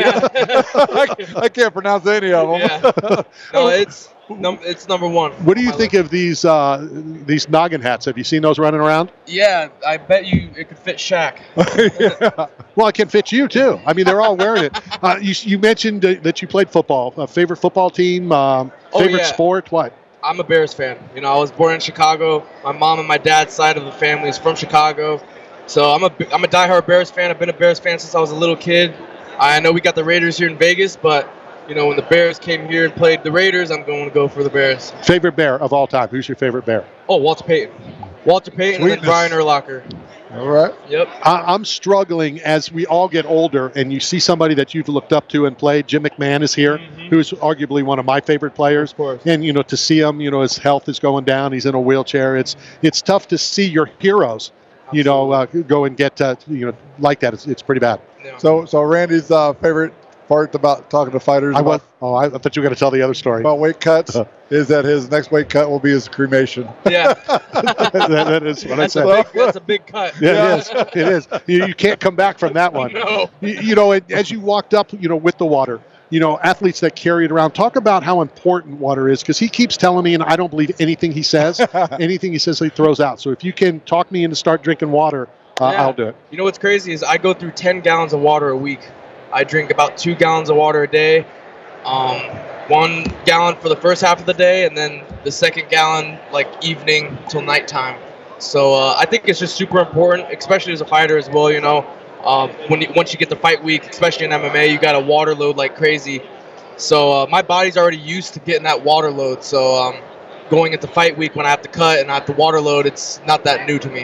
I can't pronounce any of them. Yeah. No, it's num- it's number one. what do you think of these uh, these noggin hats? Have you seen those running around? Yeah, I bet you it could fit Shaq. Well, it can fit you too. I mean, they're all wearing it. Uh, you, you mentioned uh, that you played football. Uh, favorite football team? Um, Oh, favorite yeah. sport? What? I'm a Bears fan. You know, I was born in Chicago. My mom and my dad's side of the family is from Chicago. So I'm a, I'm a diehard Bears fan. I've been a Bears fan since I was a little kid. I know we got the Raiders here in Vegas, but, you know, when the Bears came here and played the Raiders, I'm going to go for the Bears. Favorite Bear of all time? Who's your favorite Bear? Oh, Walter Payton. Walter Payton and Sweetness. then Brian Urlacher. All right. Yep. I, I'm struggling as we all get older, and you see somebody that you've looked up to and played. Jim McMahon is here, Mm-hmm. who's arguably one of my favorite players. Of course. And you know, to see him, you know, his health is going down. He's in a wheelchair. It's it's tough to see your heroes, you know, uh, go and get uh, you know like that. It's, it's pretty bad. So, so Randy's uh, favorite part about talking to fighters I about, was, oh, I thought you were going to tell the other story. about weight cuts is that his next weight cut will be his cremation. Yeah. that, that is what That's I a said. big, that's a big cut. Yeah, it is. It is. You, you can't come back from that one. No. You, you know, it, as you walked up, you know, with the water, you know, athletes that carry it around, talk about how important water is, because he keeps telling me, and I don't believe anything he says. Anything he says, he throws out. So if you can talk me into start drinking water, uh, Yeah. I'll do it. You know what's crazy is I go through ten gallons of water a week. I drink about two gallons of water a day. Um, one gallon for the first half of the day, and then the second gallon like evening till nighttime. So uh, I think it's just super important, especially as a fighter as well. You know, um, when you, once you get to fight week, especially in M M A, you got to water load like crazy. So uh, my body's already used to getting that water load. So um, going into fight week when I have to cut and I have to water load, it's not that new to me.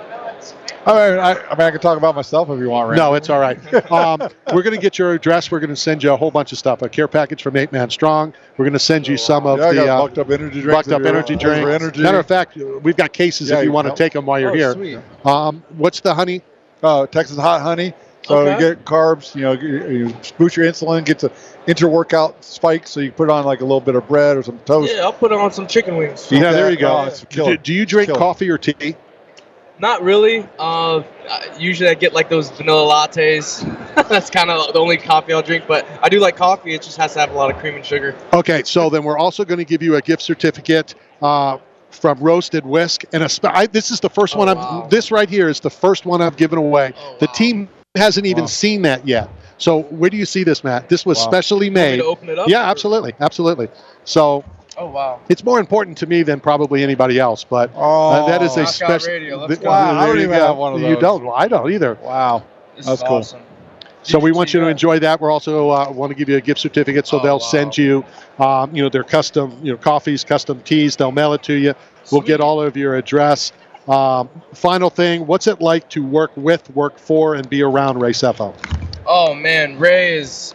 I mean, I, I mean, I can talk about myself if you want, Randy. No, it's all right. Um, we're going to get your address. We're going to send you a whole bunch of stuff. A care package from Eight Man Strong. We're going to send you some of Yeah, I the got uh, bucked up energy drinks. bucked if up you're- energy over drinks. energy. Matter of fact, we've got cases Yeah, if you you want to can take them while you're Oh, here. sweet. Um, what's the honey? Uh, Texas Hot Honey. So Okay. you get carbs, you know, you, you boost your insulin, get to inter-workout spike, so you put on like a little bit of bread or some toast. Yeah, I'll put on some chicken wings. Yeah, there you go. Oh, it's killer. do, do you drink Killer. coffee or tea? Not really. Uh, usually I get like those vanilla lattes. That's kind of the only coffee I'll drink. But I do like coffee. It just has to have a lot of cream and sugar. Okay, so then we're also going to give you a gift certificate uh, from Roasted Whisk, and a spe- I, this is the first Oh, one. wow. I've, this right here is the first one I've given away. Oh, The wow. team hasn't even Wow. seen that yet. So where do you see this, Matt? This was Wow. specially Want me made. to open it up? Yeah, absolutely, absolutely. So Oh, wow. it's more important to me than probably anybody else, but Oh, uh, that is a Knockout special. radio, let's th- go. Wow, I there don't you even go. have one of You those. don't. Well, I don't either. Wow. This That's is cool. awesome. So we want you to Yeah. enjoy that. We're also uh, want to give you a gift certificate, so Oh, they'll wow. send you, um, you know, their custom, you know, coffees, custom teas. They'll mail it to you. We'll get Sweet. all of your address. Um, final thing, what's it like to work with, work for, and be around Ray Sefo? Oh, man. Ray is,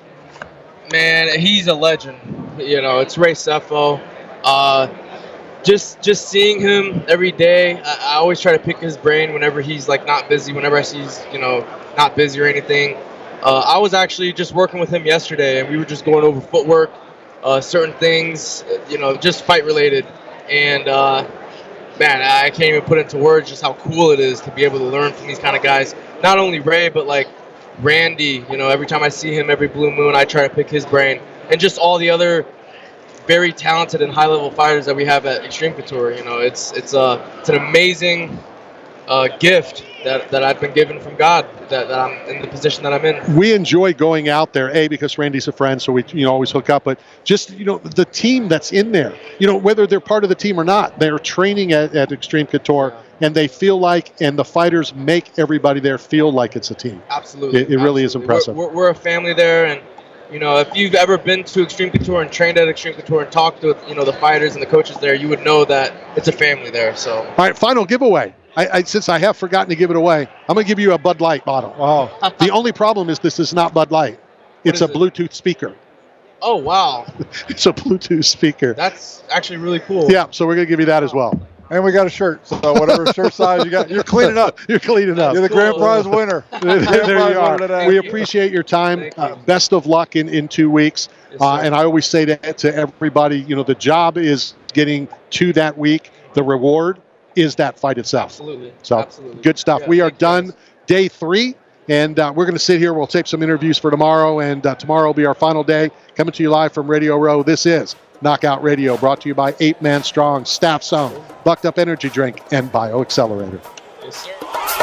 man, he's a legend. You know, it's Ray Sefo. Uh, just just seeing him every day, I, I always try to pick his brain whenever he's, like, not busy, whenever I see he's, you know, not busy or anything. Uh, I was actually just working with him yesterday, and we were just going over footwork, uh, certain things, you know, just fight-related. And, uh, man, I can't even put into words just how cool it is to be able to learn from these kind of guys. Not only Ray, but, like, Randy. You know, every time I see him, every blue moon, I try to pick his brain. And just all the other very talented and high-level fighters that we have at Extreme Couture. You know, it's it's a it's an amazing uh, gift that, that I've been given from God, that, that I'm in the position that I'm in. We enjoy going out there, A, because Randy's a friend, so we you know always hook up, but just, you know, the team that's in there, you know, whether they're part of the team or not, they're training at, at Extreme Couture, yeah. and they feel like, and the fighters make everybody there feel like it's a team. Absolutely. It, it really is absolutely. impressive. We're, we're, we're a family there, and, You know, if you've ever been to Extreme Couture and trained at Extreme Couture and talked with, you know, the fighters and the coaches there, you would know that it's a family there. So. All right, final giveaway. I, I, since I have forgotten to give it away, I'm going to give you a Bud Light bottle. Oh. The only problem is this is not Bud Light. It's a it? Bluetooth speaker. Oh, wow. It's a Bluetooth speaker. That's actually really cool. Yeah, so we're going to give you that as well. And we got a shirt. So whatever shirt size you got, you're cleaning up. You're cleaning up. You're the grand prize winner. there prize you are. winner We appreciate your time. Uh, best of luck in, in two weeks. Yes, uh, and I always say to, to everybody, you know, the job is getting to that week. The reward is that fight itself. Absolutely. So Absolutely. Good stuff. Yeah, we are done day three. And uh, we're going to sit here. We'll tape some interviews for tomorrow. And uh, tomorrow will be our final day. Coming to you live from Radio Row. This is Knockout Radio, brought to you by Eight Man Strong, Staff Zone, Bucked Up Energy Drink, and BioAccelerator. Yes, sir.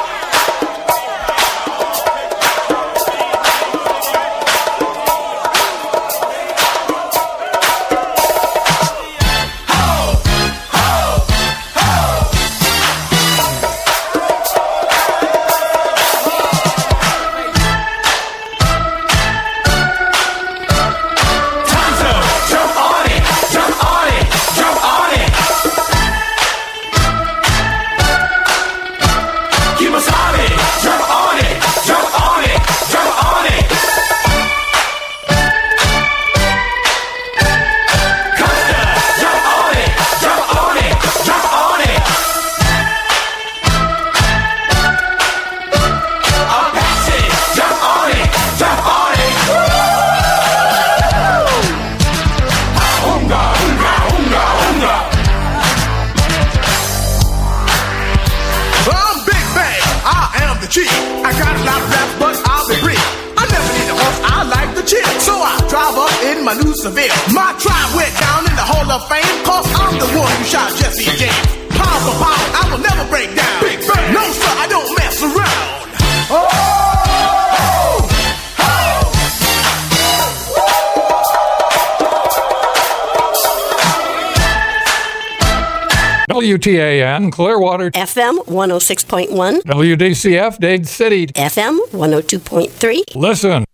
My new Seville. My tribe went down in the Hall of Fame, cause I'm the one who shot Jesse James. Pound for pound, I will never break down. Big bang. No, sir, I don't mess around. Oh! W T A N, Clearwater. F M one oh six point one. W D C F, Dade City. F M one oh two point three. Listen.